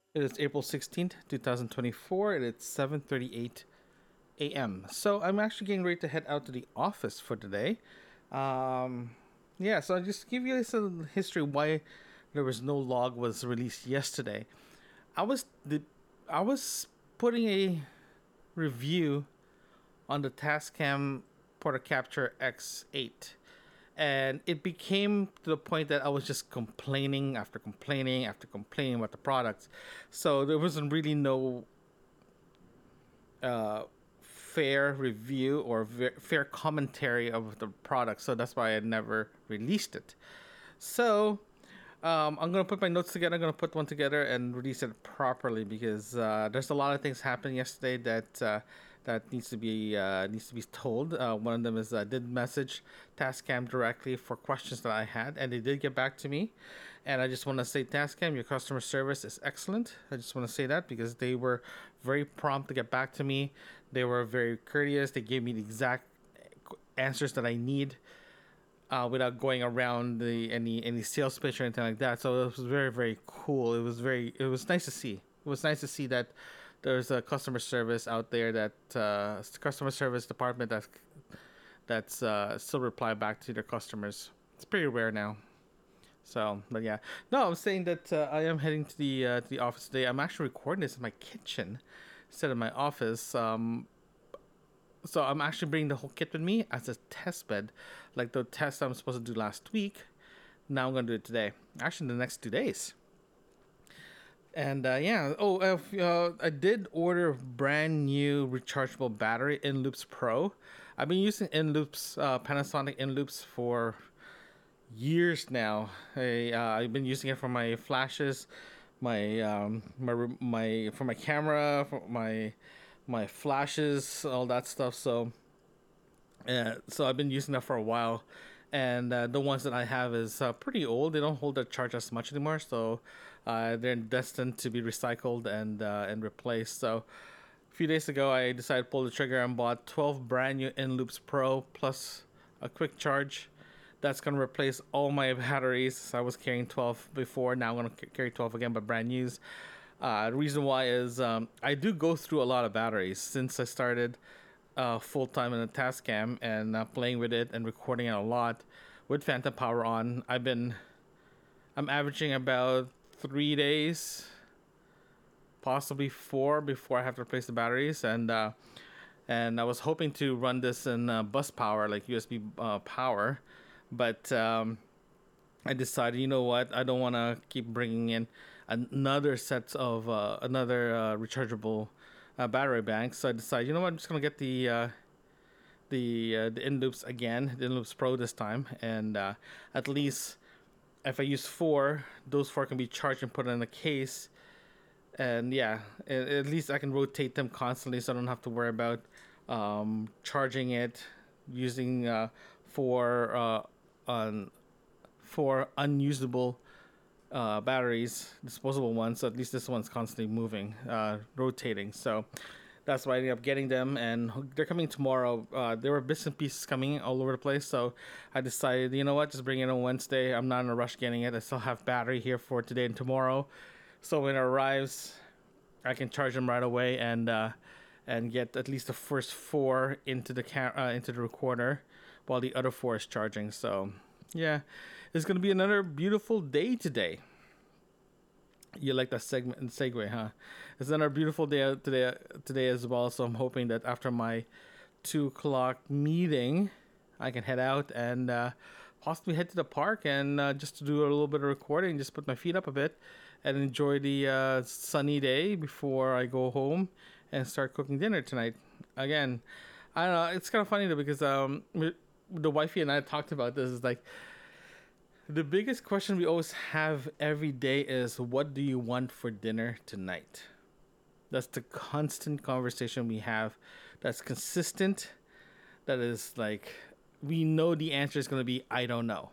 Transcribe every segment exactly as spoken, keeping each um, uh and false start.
It is April sixteenth, twenty twenty-four, and it's seven thirty-eight a m. So I'm actually getting ready to head out to the office for today. Um, yeah, so I'll just give you some history why there was no log was released yesterday. I was the I was putting a review on the Tascam Porta Capture X eight, and it became to the point that I was just complaining after complaining after complaining about the products. So there wasn't really no uh, fair review or ve- fair commentary of the product. So that's why I never released it. So um, I'm gonna put my notes together. I'm gonna put one together and release it properly because uh, there's a lot of things happening yesterday that uh, that needs to be uh, needs to be told. Uh, one of them is I did message Tascam directly for questions that I had, and they did get back to me. And I just want to say, Tascam, your customer service is excellent. I just want to say that because they were very prompt to get back to me. They were very courteous. They gave me the exact answers that I need uh, without going around the any any sales pitch or anything like that. So it was very very cool. It was very it was nice to see. It was nice to see that there's a customer service out there that uh, customer service department that's that's uh, still reply back to their customers. It's pretty rare now. So, but yeah, no, I'm saying that uh, I am heading to the uh, to the office today. I'm actually recording this in my kitchen instead of my office. Um, so I'm actually bringing the whole kit with me as a test bed, like the test I'm supposed to do last week. Now I'm gonna do it today. Actually, the next two days. And uh, yeah, oh, uh, uh, I did order a brand new rechargeable battery InLoops Pro. I've been using InLoops, uh, Panasonic InLoops for years now. I, uh, I've been using it for my flashes, my um, my my for my camera, for my my flashes, all that stuff. So uh, so I've been using that for a while, and uh, the ones that I have is uh, pretty old. They don't hold their charge as much anymore, so uh, they're destined to be recycled and uh, and replaced. So a few days ago, I decided to pull the trigger and bought twelve brand new InLoops Pro plus a quick charge. That's gonna replace all my batteries. I was carrying twelve before. Now I'm gonna carry twelve again, but brand news. Uh, the reason why is um, I do go through a lot of batteries since I started uh, full time in the Tascam and uh, playing with it and recording it a lot with Phantom Power on. I've been I'm averaging about three days, possibly four, before I have to replace the batteries, and uh, and I was hoping to run this in uh, bus power, like U S B uh, power, but um, I decided, you know what, I don't want to keep bringing in another set of uh, another uh, rechargeable uh, battery bank. So I decided, you know what, I'm just gonna get the uh, the uh, the InLoops again, the InLoops Pro this time, and uh, at least if I use four, those four can be charged and put in a case, and yeah, at, at least I can rotate them constantly, so I don't have to worry about um, charging it using uh, for uh, on for unusable uh, batteries, disposable ones. So at least this one's constantly moving, uh, rotating. So that's why I ended up getting them, and they're coming tomorrow. Uh, there were bits and pieces coming all over the place, so I decided, you know what, just bring it on Wednesday. I'm not in a rush getting it. I still have battery here for today and tomorrow, so when it arrives, I can charge them right away and uh, and get at least the first four into the cam- uh, into the recorder, while the other four is charging. So yeah, it's gonna be another beautiful day today. You like that segment and segue, huh? It's another beautiful day today today as well. So I'm hoping that after my two o'clock meeting, I can head out and uh, possibly head to the park and uh, just to do a little bit of recording, just put my feet up a bit, and enjoy the uh, sunny day before I go home and start cooking dinner tonight. Again, I don't know. It's kind of funny though because um, the wifey and I talked about this. Is like the biggest question we always have every day is, what do you want for dinner tonight? That's the constant conversation we have. That's consistent. That is like, we know the answer is going to be, I don't know.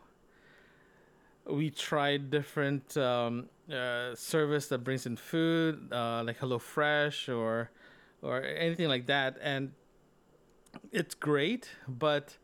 We tried different um, uh, service that brings in food, uh, like HelloFresh or or anything like that, and it's great. But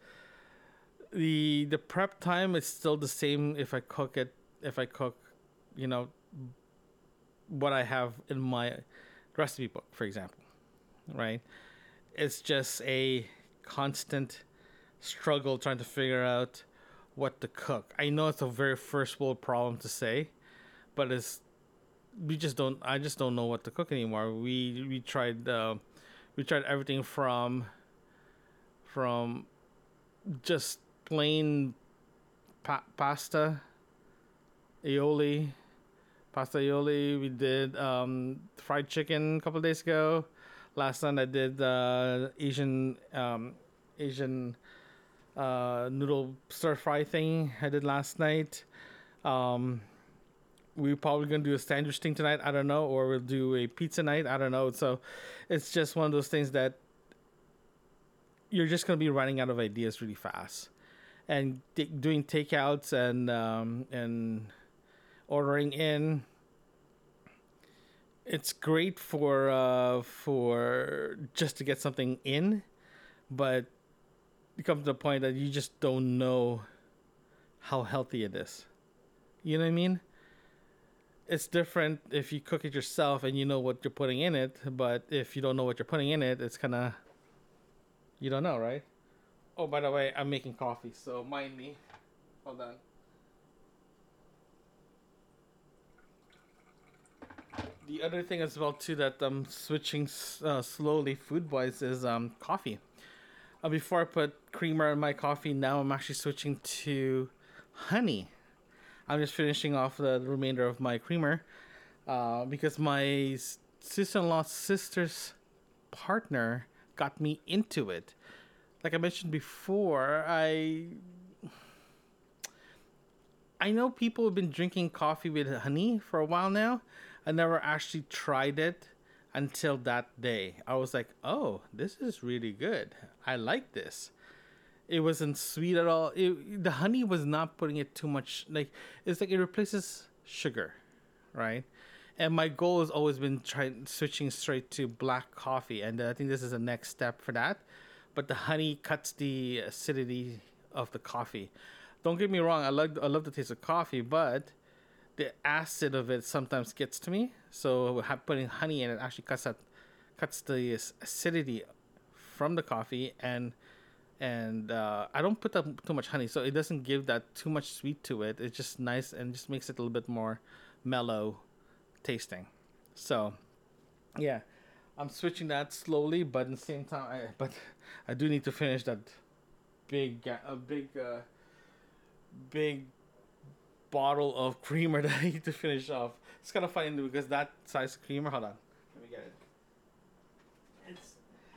the the prep time is still the same if I cook it. If I cook, you know, what I have in my recipe book, for example, right? It's just a constant struggle trying to figure out what to cook. I know it's a very first world problem to say, but it's we just don't. I just don't know what to cook anymore. We we tried uh, we tried everything from from just plain pa- pasta, aioli, pasta aioli. We did um, fried chicken a couple of days ago. Last night I did uh, Asian um, Asian uh, noodle stir fry thing I did last night. Um, we're probably gonna do a sandwich thing tonight. I don't know, or we'll do a pizza night. I don't know. So it's just one of those things that you're just gonna be running out of ideas really fast, and t- doing takeouts and um, and ordering in. It's great for uh, for just to get something in, but you come to the point that you just don't know how healthy it is. You know what I mean? It's different if you cook it yourself and you know what you're putting in it, but if you don't know what you're putting in it, it's kind of you don't know, right? Oh, by the way, I'm making coffee, so mind me. Hold on. The other thing as well too that I'm switching uh, slowly food wise is um coffee. Uh, before I put creamer in my coffee, now I'm actually switching to honey. I'm just finishing off the, the remainder of my creamer uh, because my sister-in-law's sister's partner got me into it. Like I mentioned before, I I know people have been drinking coffee with honey for a while now. I never actually tried it until that day. I was like, "Oh, this is really good. I like this." It wasn't sweet at all. It, the honey was not putting it too much. Like it's like it replaces sugar, right? And my goal has always been trying switching straight to black coffee, and I think this is the next step for that. But the honey cuts the acidity of the coffee. Don't get me wrong. I love I love the taste of coffee, but the acid of it sometimes gets to me. So putting honey in it actually cuts that cuts the acidity from the coffee, and and uh, I don't put that too much honey, so it doesn't give that too much sweet to it. It's just nice and just makes it a little bit more mellow tasting. So yeah, I'm switching that slowly, but at the same time, I but I do need to finish that big a big uh, big bottle of creamer that I need to finish off. It's kind of funny because that size creamer. Hold on, let me get it. It's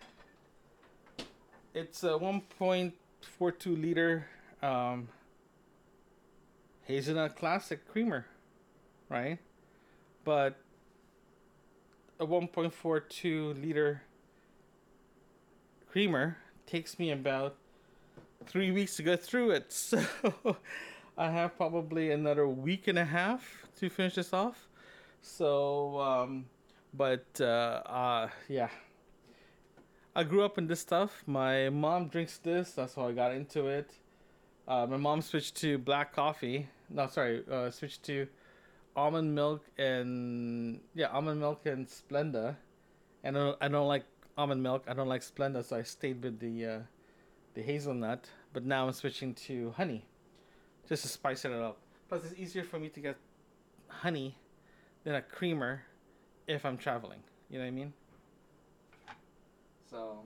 it's a one point four two liter um, hazelnut classic creamer, right? But a one point four two liter creamer takes me about three weeks to go through it. So I have probably another week and a half to finish this off. So, um, but uh, uh, yeah, I grew up in this stuff. My mom drinks this. That's how I got into it. Uh, my mom switched to black coffee. No, sorry, uh, switched to almond milk and yeah, almond milk and Splenda. And I don't, I don't like almond milk. I don't like Splenda, so I stayed with the uh, the hazelnut. But now I'm switching to honey, just to spice it up. Plus, it's easier for me to get honey than a creamer if I'm traveling. You know what I mean? So,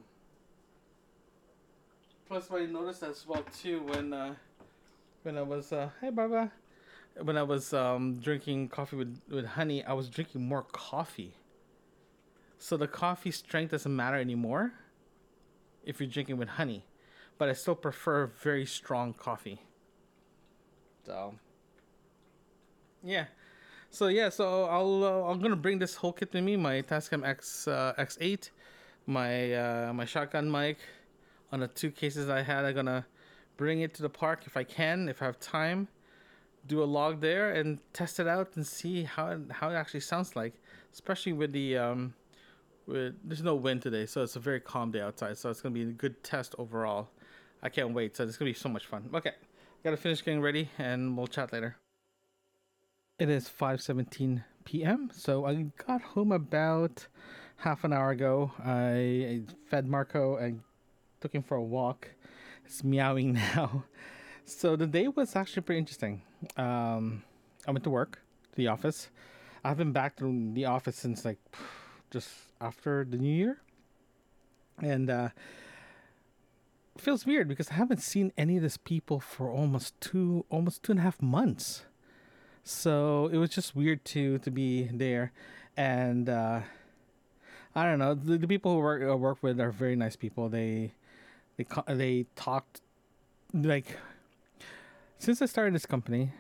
plus, what I noticed as well too when uh, when I was uh, hey Barbara, when I was um, drinking coffee with with honey, I was drinking more coffee. So the coffee strength doesn't matter anymore if you're drinking with honey, but I still prefer very strong coffee. So yeah, so yeah, so I'll uh, I'm gonna bring this whole kit with me. My Tascam X uh, X eight, my uh, my shotgun mic, on the two cases I had. I'm gonna bring it to the park if I can, if I have time. Do a log there and test it out and see how it, how it actually sounds like, especially with the um with there's no wind today, so it's a very calm day outside. So it's gonna be a good test overall. I can't wait. So it's gonna be so much fun. Okay, gotta finish getting ready, and we'll chat later. It is five seventeen p m. So I got home about half an hour ago. I fed Marco and took him for a walk. It's meowing now. So the day was actually pretty interesting. Um, I went to work, to the office. I've been back to the office since like just after the new year. And uh, it feels weird because I haven't seen any of these people for almost two, almost two and a half months. So it was just weird to to be there, and uh, I don't know. The, the people who work uh, work with are very nice people. They they co- they talked like since I started this company,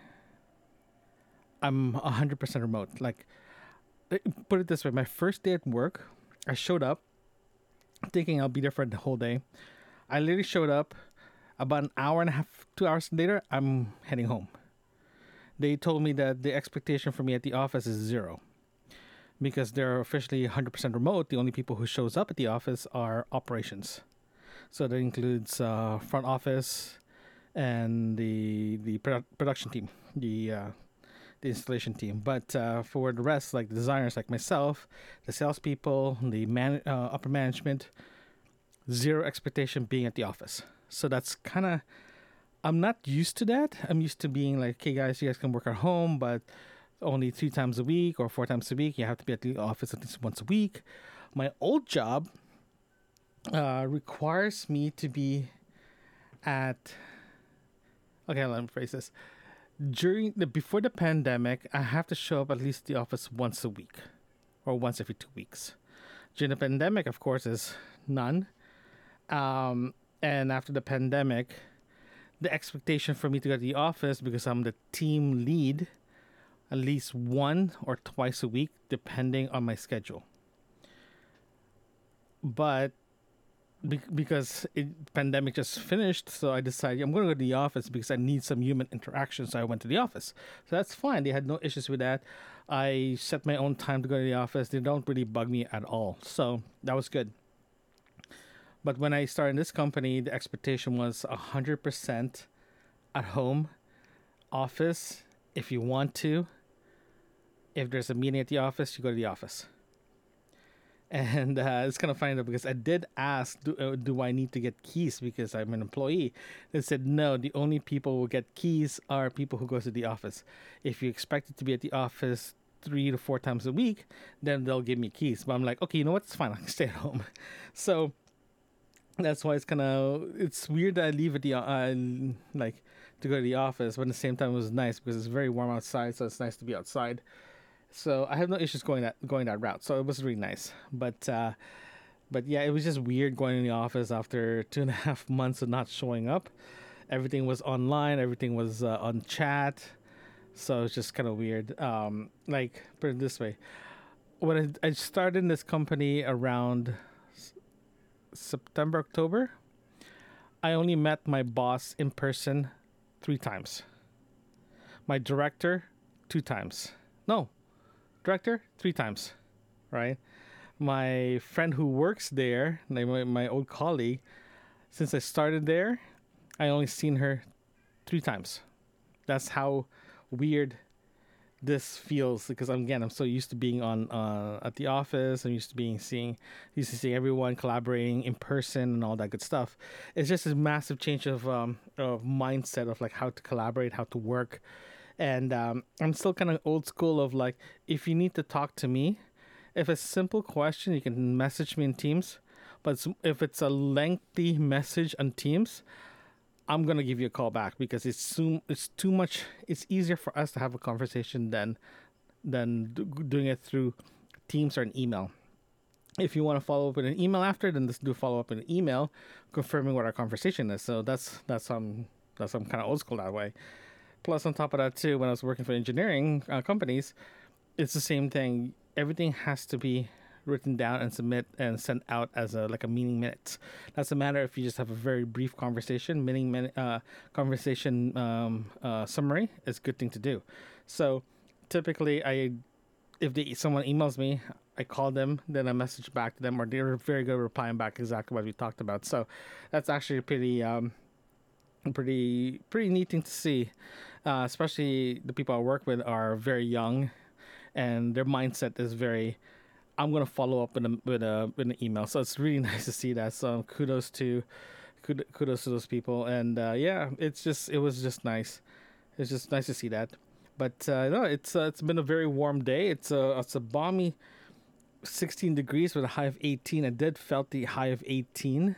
I'm a hundred percent remote. Like eh, put it this way, my first day at work, I showed up thinking I'll be there for the whole day. I literally showed up. About an hour and a half, two hours later, I'm heading home. They told me that the expectation for me at the office is zero because they're officially one hundred percent remote. The only people who shows up at the office are operations. So that includes uh, front office and the the produ- production team, the uh, the installation team. But uh, for the rest, like the designers like myself, the salespeople, the man, uh, upper management, zero expectation being at the office. So that's kind of, I'm not used to that. I'm used to being like, okay, guys, you guys can work at home, but only three times a week or four times a week. You have to be at the office at least once a week. My old job uh, requires me to be at, okay, let me phrase this. During the, before the pandemic, I have to show up at least the office once a week or once every two weeks. During the pandemic, of course, is none. Um, and after the pandemic, the expectation for me to go to the office because I'm the team lead at least one or twice a week, depending on my schedule. But be- because it, pandemic just finished, so I decided I'm going to go to the office because I need some human interaction. So I went to the office. So that's fine. They had no issues with that. I set my own time to go to the office. They don't really bug me at all. So that was good. But when I started this company, the expectation was one hundred percent at home, office, if you want to. If there's a meeting at the office, you go to the office. And uh, it's kind of funny though because I did ask, do, uh, do I need to get keys because I'm an employee? They said no. The only people who get keys are people who go to the office. If you expect it to be at the office three to four times a week, then they'll give me keys. But I'm like, okay, you know what? It's fine. I can stay at home. So that's why it's kind of it's weird that I leave at the uh, like to go to the office, but at the same time it was nice because it's very warm outside, so it's nice to be outside. So I have no issues going that going that route. So it was really nice. But uh, but yeah, it was just weird going in the office after two and a half months of not showing up. Everything was online. Everything was uh, on chat. So it's just kind of weird. Um, like put it this way, when I, I started in this company around S- September October, I only met my boss in person three times. My director two times. No, director three times, right? My friend who works there, like my, my old colleague, since I started there, I only seen her three times. That's how weird this feels because I'm, again I'm so used to being on uh, at the office. I'm used to being seeing used to seeing everyone collaborating in person and all that good stuff. It's just a massive change of um, of mindset of like how to collaborate, how to work, and um, I'm still kind of old school of like if you need to talk to me, if it's a simple question, you can message me in Teams. But it's- if it's a lengthy message on Teams, I'm gonna give you a call back because it's soon it's too much. It's easier for us to have a conversation than than do, doing it through Teams or an email. If you want to follow up with an email after, then just do follow up in an email, confirming what our conversation is. So that's that's um that's I'm kind of old school that way. Plus, on top of that too, when I was working for engineering uh, companies, it's the same thing. Everything has to be written down and submit and sent out as a like a meeting minutes. Doesn't matter if you just have a very brief conversation. Meeting minute uh, conversation um, uh, summary is a good thing to do. So typically, I if they, someone emails me, I call them, then I message back to them, or they're very good at replying back exactly what we talked about. So that's actually pretty um, pretty pretty neat thing to see. Uh, especially the people I work with are very young and their mindset is very, I'm gonna follow up with a with a with an email. So it's really nice to see that. So kudos to kudos to those people, and uh, yeah, it's just it was just nice. It's just nice to see that. But uh, no, it's uh, it's been a very warm day. It's a it's a balmy sixteen degrees with a high of eighteen. I did felt the high of eighteen,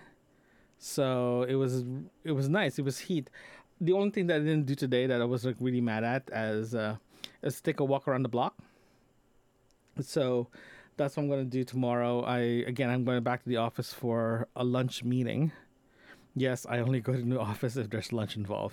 so it was it was nice. It was heat. The only thing that I didn't do today that I was like really mad at as uh, is take a walk around the block. So that's what I'm gonna do tomorrow. I again I'm going back to the office for a lunch meeting. Yes, I only go to the office if there's lunch involved.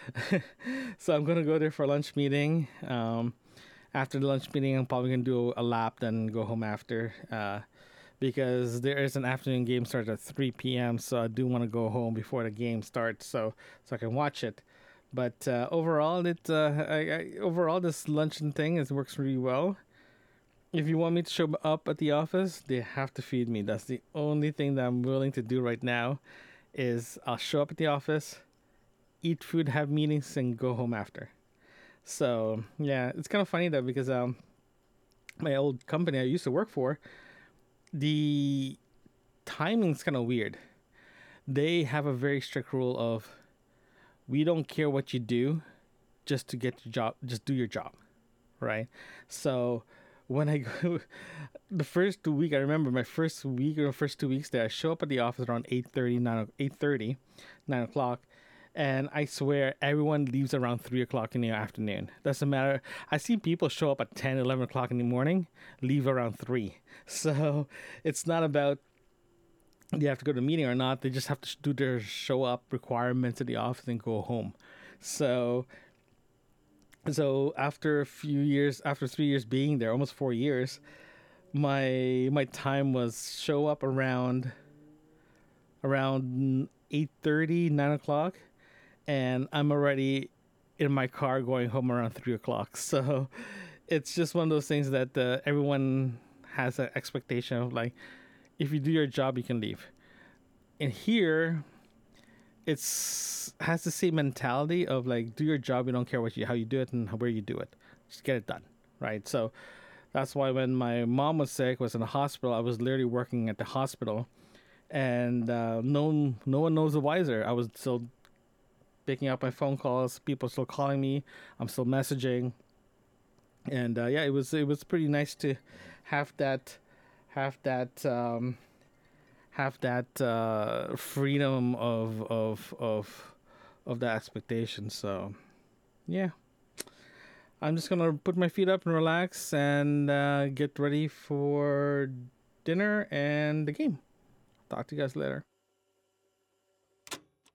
So I'm gonna go there for a lunch meeting. Um, after the lunch meeting, I'm probably gonna do a lap, then go home after. Uh, because there is an afternoon game starts at three p.m. So I do want to go home before the game starts, so so I can watch it. But uh, overall, it uh, I, I, overall this luncheon thing is works really well. If you want me to show up at the office, they have to feed me. That's the only thing that I'm willing to do right now. Is I'll show up at the office, eat food, have meetings, and go home after. So yeah, it's kind of funny though because um, my old company I used to work for, the timing's kind of weird. They have a very strict rule of we don't care what you do, just to get your job, just do your job, right? So when I go, the first two week, I remember my first week or the first two weeks there, I show up at the office around eight thirty, nine o'clock, and I swear everyone leaves around three o'clock in the afternoon. Doesn't matter. I see people show up at ten, eleven o'clock in the morning, leave around three. So it's not about they have to go to a meeting or not. They just have to do their show up requirements at the office and go home. So so after a few years, after three years being there, almost four years, my my time was show up around around eight thirty, nine o'clock, and I'm already in my car going home around three o'clock. So it's just one of those things that uh, everyone has an expectation of, like, if you do your job, you can leave. And here, it's has the same mentality of like, do your job, you don't care what you how you do it and where you do it, just get it done, right? So that's why when my mom was sick, was in the hospital, I was literally working at the hospital, and uh, no no one knows the wiser. I was still picking up my phone calls, people still calling me, I'm still messaging, and uh, yeah, it was it was pretty nice to have that have that. Um, have that uh, freedom of of of of that expectation. So yeah, I'm just gonna put my feet up and relax and uh, get ready for dinner and the game. Talk to you guys later.